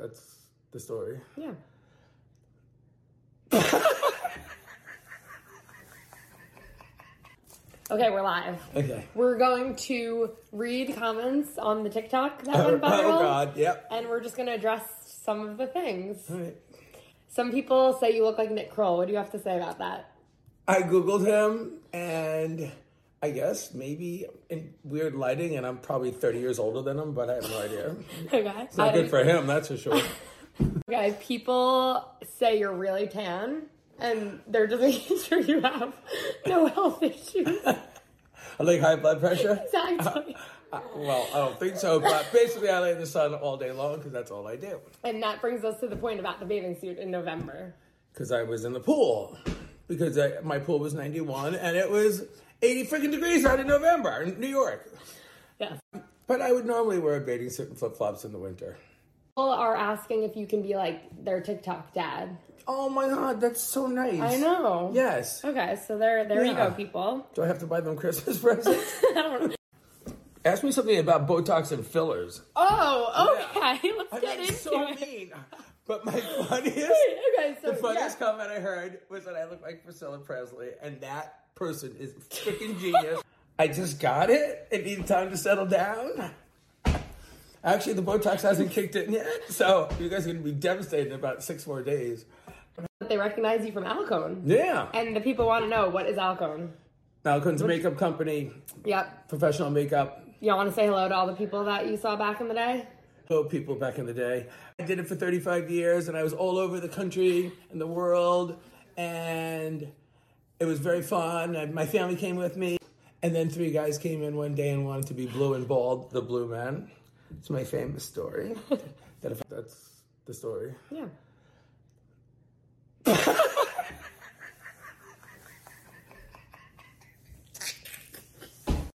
That's the story. Yeah. Okay, we're live. Okay. We're going to read comments on the TikTok that went viral. Oh, God, yep. And we're just going to address some of the things. All right. Some people say you look like Nick Kroll. What do you have to say about that? I Googled him, and I guess maybe in weird lighting, and I'm probably 30 years older than him, but I have no idea. Okay. It's not good for him, that's for sure. Okay, people say you're really tan, and they're just making sure you have no health issues. I like high blood pressure. Exactly. Well, I don't think so, but basically I lay in the sun all day long because that's all I do. And that brings us to the point about the bathing suit in November. Because I was in the pool. Because my pool was 91, and it was 80 freaking degrees out in November in New York. Yes. But I would normally wear a bathing suit and flip-flops in the winter. People are asking if you can be like their TikTok dad. Oh my God, that's so nice. I know. Yes. Okay, so there you go, people. Do I have to buy them Christmas presents? I don't know. Ask me something about Botox and fillers. Oh, okay. Yeah. Let's I get mean, into so it. mean. But my funniest, Okay, so the funniest comment I heard was that I look like Priscilla Presley, and that person is freaking genius. I just got it. It needed time to settle down. Actually, the Botox hasn't kicked in yet, so you guys are going to be devastated in about 6 more days. They recognize you from Alcone. Yeah. And the people want to know, what is Alcone? Alcone's a makeup company, Yep. professional makeup. Y'all want to say hello to all the people that you saw back in the day? Hello, people back in the day. I did it for 35 years, and I was all over the country and the world, and it was very fun. And my family came with me, and then 3 guys came in one day and wanted to be blue and bald, the blue man. It's my famous story. That's the story. Yeah.